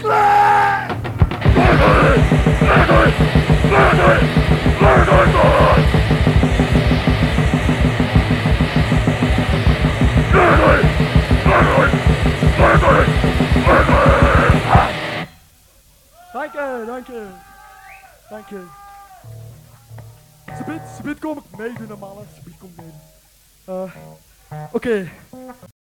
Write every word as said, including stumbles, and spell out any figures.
Dank je, dank je. Dank je. Ze biedt, ze biedt kom ik meedoen, mannen. Ze biedt kom ik meedoen. Uh, Oké. Okay.